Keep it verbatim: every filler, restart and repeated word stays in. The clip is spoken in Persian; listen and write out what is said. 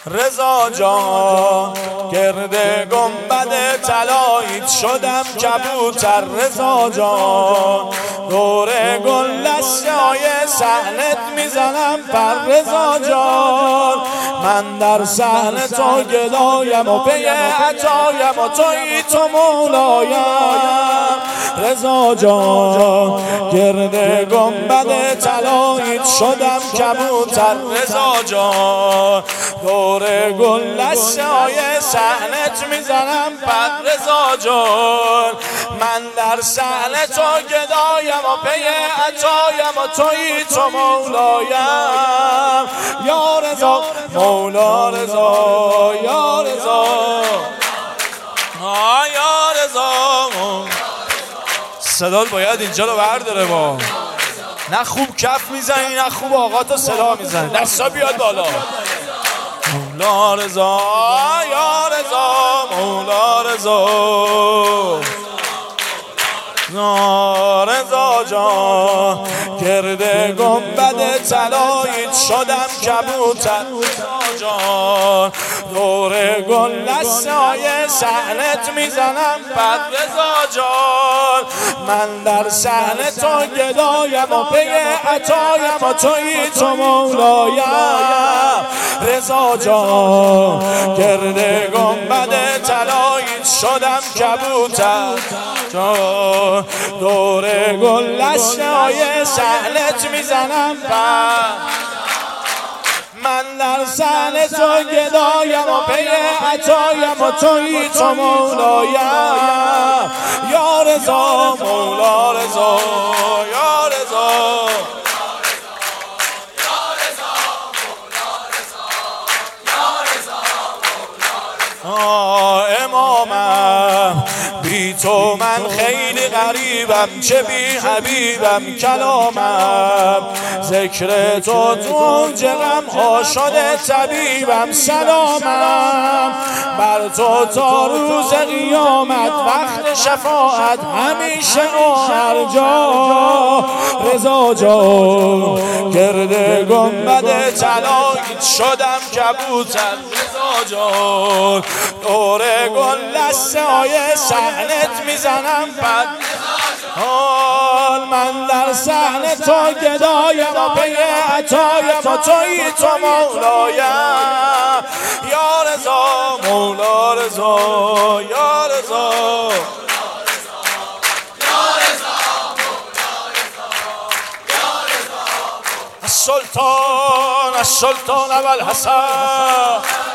رضا جان گرد گنبد طلاییت شدم کبوتر. رضا جان دور گل لشای صحنت میزنم پر. رضا جان من در صحن تو گدایم و پی عطایم و تویی تو مولایم. رضا جان گرد گنبد طلاییت شدم کبوتر. رضا جان دور گل لشای صحنت میزنم پر. رضا جان من در صحن تو گدایم و پی عطایم و تویی تو مولایم. یا رضا مولا رضا یا رضا آه یا رضا. صدا باید اینجا رو برداره با نه خوب کف میزنی نه خوب آقا تو صدا میزنی. دستا بیاد بالا. مولا رضا یا رضا مولا رضا. رضا جان گرد گنبد طلاییت شدم کبوتر. جان دور گل لشای صحنت میزنم بد. رضا جان من در صحن تو گدایم و پی عطایم و تویی تو مولایم. رضا جان گرد گنبد طلاییت شدم کبوتر. جان دور گل لشای صحنت میزنم پر. من در صحن تو گدایم و پی عطایم و تویی تو مولایم. یا رضا مولا رضا یا رضا امامم بی تو من خیلی غریبم چه بی حبیبم کلامم. ذکر تو تو اوج غم ها شده طبیبم. سلامم بر تو تا روز قیامت وقت شفاعت همیشه و هر جا. رضا جان گرد گنبد طلاییت شدم کبوتر. رضا جان دور گل لشای صحنت میزنم بد. حال من در صحن تو گدایم و پی عطایم و تویی تو مولایم. یا رضا مولا رضا یا رضا السلطان السلطان ابوالحسن